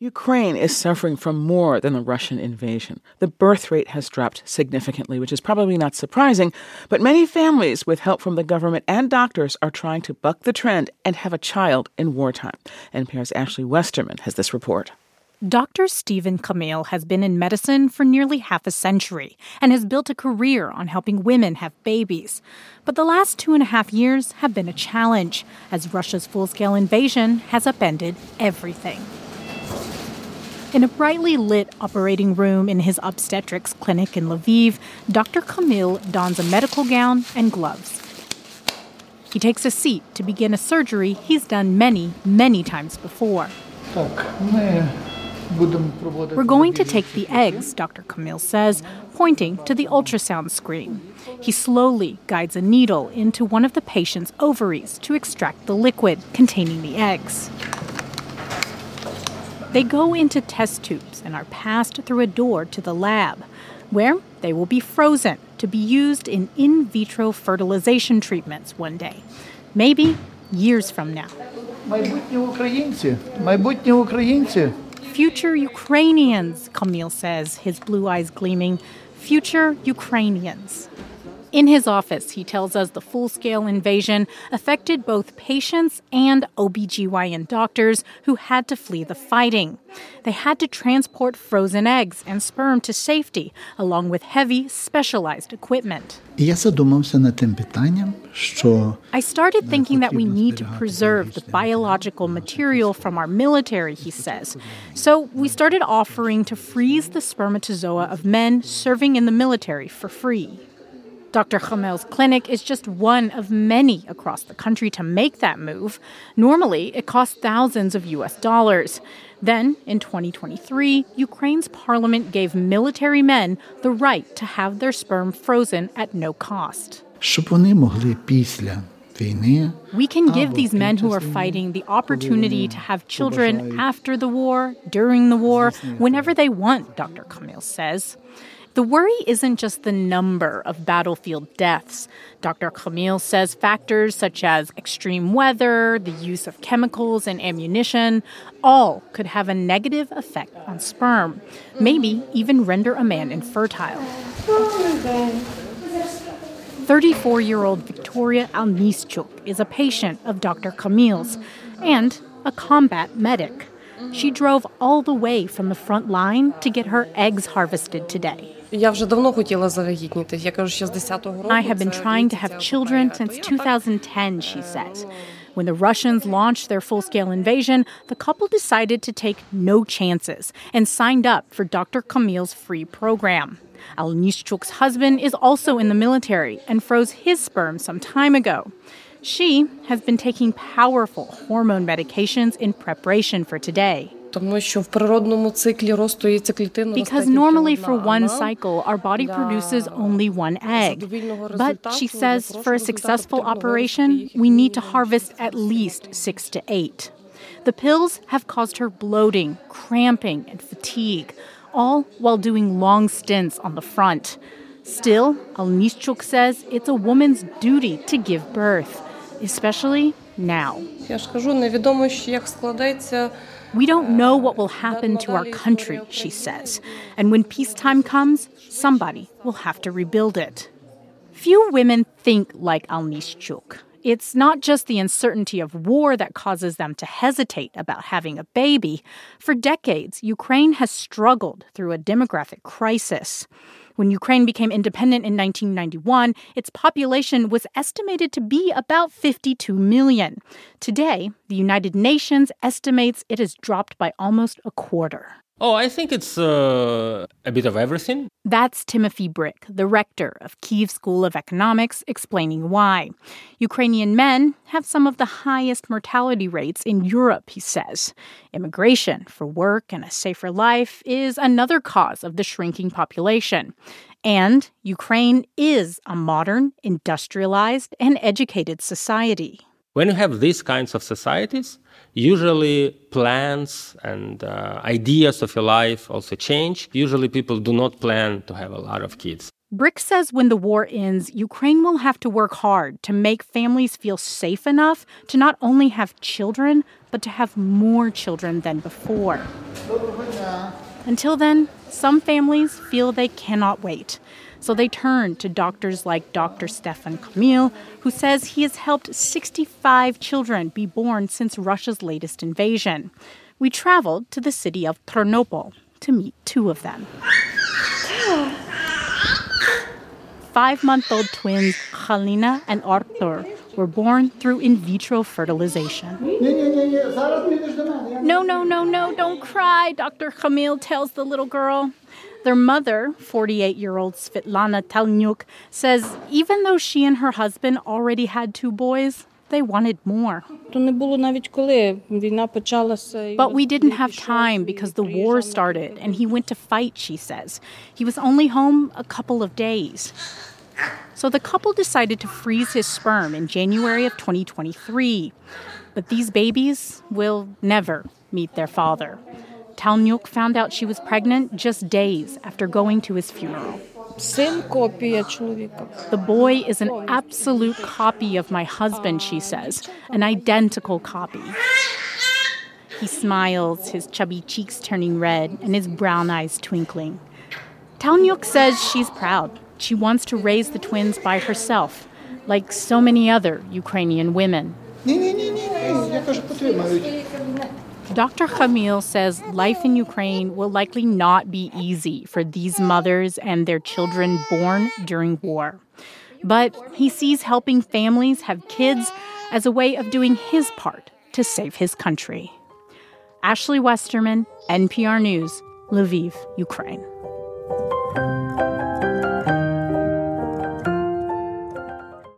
Ukraine is suffering from more than the Russian invasion. The birth rate has dropped significantly, which is probably not surprising, but many families with help from the government and doctors are trying to buck the trend and have a child in wartime. NPR's Ashley Westerman has this report. Dr. Stephen Kamil has been in medicine for nearly half a century and has built a career on helping women have babies. But the last 2.5 years have been a challenge, as Russia's full-scale invasion has upended everything. In a brightly lit operating room in his obstetrics clinic in Lviv, Dr. Kamil dons a medical gown and gloves. He takes a seat to begin a surgery he's done many, many times before. We're going to take the eggs, Dr. Kamil says, pointing to the ultrasound screen. He slowly guides a needle into one of the patient's ovaries to extract the liquid containing the eggs. They go into test tubes and are passed through a door to the lab, where they will be frozen to be used in vitro fertilization treatments one day, maybe years from now. Future Ukrainians, Kamil says, his blue eyes gleaming. Future Ukrainians. In his office, he tells us the full-scale invasion affected both patients and OBGYN doctors who had to flee the fighting. They had to transport frozen eggs and sperm to safety, along with heavy, specialized equipment. I started thinking that we need to preserve the biological material from our military, he says. So we started offering to freeze the spermatozoa of men serving in the military for free. Dr. Kamil's clinic is just one of many across the country to make that move. Normally, it costs thousands of US dollars. Then, in 2023, Ukraine's parliament gave military men the right to have their sperm frozen at no cost. We can give these men who are fighting the opportunity to have children after the war, during the war, whenever they want, Dr. Kamil says. The worry isn't just the number of battlefield deaths. Dr. Kamil says factors such as extreme weather, the use of chemicals and ammunition, all could have a negative effect on sperm, maybe even render a man infertile. 34-year-old Victoria Alnischuk is a patient of Dr. Kamil's and a combat medic. She drove all the way from the front line to get her eggs harvested today. I have been trying to have children since 2010, she says. When the Russians launched their full-scale invasion, the couple decided to take no chances and signed up for Dr. Kamil's free program. Alnischuk's husband is also in the military and froze his sperm some time ago. She has been taking powerful hormone medications in preparation for today. Because normally for one cycle, our body produces only one egg. But she says for a successful operation, we need to harvest at least 6 to 8. The pills have caused her bloating, cramping, and fatigue, all while doing long stints on the front. Still, Alnischuk says it's a woman's duty to give birth, especially now. We don't know what will happen to our country, she says. And when peacetime comes, somebody will have to rebuild it. Few women think like Alnischuk. It's not just the uncertainty of war that causes them to hesitate about having a baby. For decades, Ukraine has struggled through a demographic crisis. When Ukraine became independent in 1991, its population was estimated to be about 52 million. Today, the United Nations estimates it has dropped by almost a quarter. Oh, I think it's a bit of everything. That's Timothy Brick, the rector of Kyiv School of Economics, explaining why. Ukrainian men have some of the highest mortality rates in Europe, he says. Immigration for work and a safer life is another cause of the shrinking population. And Ukraine is a modern, industrialized, and educated society. When you have these kinds of societies, usually plans and ideas of your life also change. Usually people do not plan to have a lot of kids. Brick says when the war ends, Ukraine will have to work hard to make families feel safe enough to not only have children, but to have more children than before. Until then, some families feel they cannot wait. So they turn to doctors like Dr. Stefan Kamil, who says he has helped 65 children be born since Russia's latest invasion. We traveled to the city of Ternopil to meet two of them. 5-month-old twins Halina and Artur were born through in vitro fertilization. No, don't cry, Dr. Kamil tells the little girl. Their mother, 48-year-old Svetlana Talnyuk, says even though she and her husband already had 2 boys, they wanted more. But we didn't have time because the war started and he went to fight, she says. He was only home a couple of days. So the couple decided to freeze his sperm in January of 2023. But these babies will never meet their father. Talnyuk found out she was pregnant just days after going to his funeral. The boy is an absolute copy of my husband, she says, an identical copy. He smiles, his chubby cheeks turning red and his brown eyes twinkling. Talnyuk says she's proud. She wants to raise the twins by herself, like so many other Ukrainian women. Dr. Kamil says life in Ukraine will likely not be easy for these mothers and their children born during war. But he sees helping families have kids as a way of doing his part to save his country. Ashley Westerman, NPR News, Lviv, Ukraine.